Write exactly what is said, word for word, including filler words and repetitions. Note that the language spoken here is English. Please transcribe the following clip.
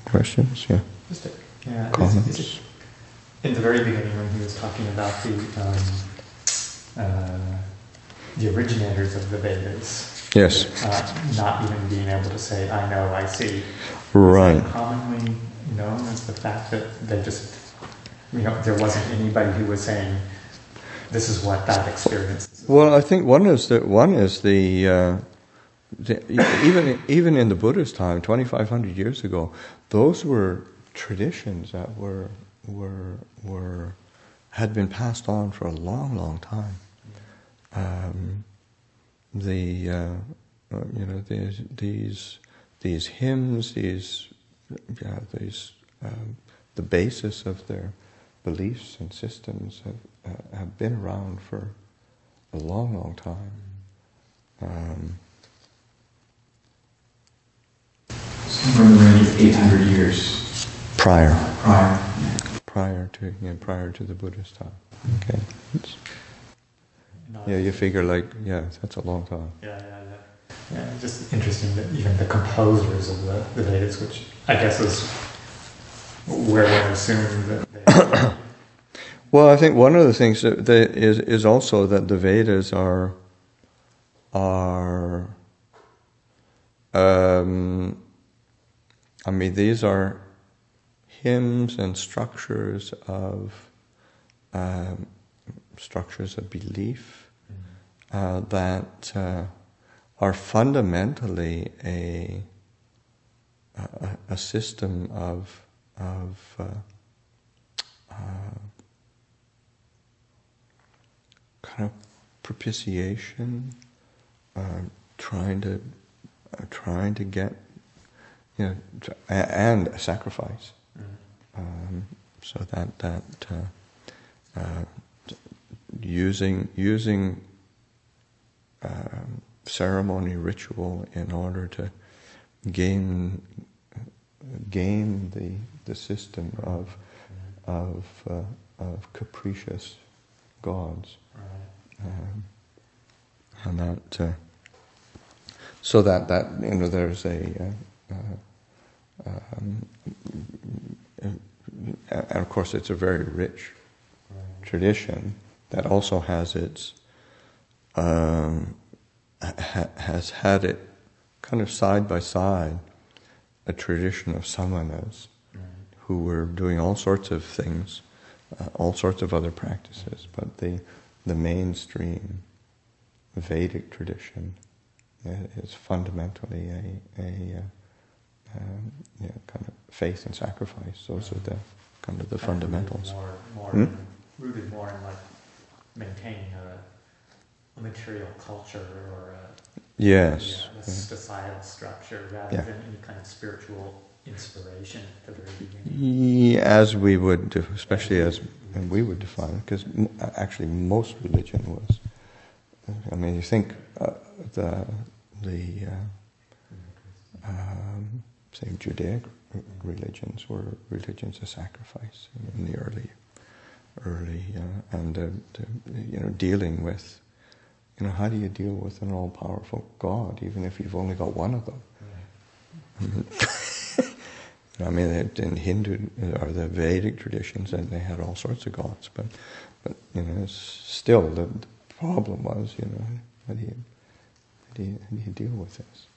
questions? Yeah. Just a, yeah. Comments? Is, is it, in the very beginning, when he was talking about the um, uh, the originators of the Vedas, yes, uh, not even being able to say "I know, I see," right? Is that commonly known as the fact that they just, you know, there wasn't anybody who was saying, "This is what that experience is." Well, I think one is the one is the, uh, the even even in the Buddha's time, twenty-five hundred years ago, those were traditions that were were were had been passed on for a long, long time. Um, the uh, uh, you know these these these hymns, these yeah these um, the basis of their beliefs and systems have uh, have been around for a long, long time. Um, Somewhere around eight hundred years prior. Prior. Prior to yeah, prior to the Buddha's time. Okay. It's, yeah, you figure like yeah, that's a long time. Yeah, yeah, yeah. Yeah, just interesting that even the composers of the, the Vedas, which I guess is where one assumes that they well, I think one of the things that they, is is also that the Vedas are are um, I mean these are hymns and structures of um, structures of belief uh, that uh, are fundamentally a a, a system of of uh, uh, kind of propitiation, uh, trying to uh, trying to get you know to, and a sacrifice. Um, so that that uh, uh, using using um, ceremony ritual in order to gain gain the the system of of uh, of capricious gods, um, and that uh, so that that you know there's a uh, uh, um, and of course it's a very rich tradition that also has its um, ha- has had it kind of side by side a tradition of samanas who were doing all sorts of things, uh, all sorts of other practices, but the the mainstream Vedic tradition is fundamentally a a uh, um, you know, kind of faith and sacrifice. Those are the kind of the and fundamentals. More, more Hmm? in, rooted more in like maintaining a, a material culture or a, Yes. yeah, a Yeah. societal structure rather Yeah. than any kind of spiritual inspiration at the very beginning. Yeah, as we would, do, especially as and we would define it, because m- actually most religion was. I mean, you think uh, the the uh, um, say Judaic religions were religions of sacrifice in the early, early, uh, and uh, the, you know dealing with, you know, how do you deal with an all-powerful God, even if you've only got one of them? I mean, in Hindu or the Vedic traditions, and they had all sorts of gods, but, but you know, it's still the, the problem was, you know, how do you, how do you, how do you deal with this?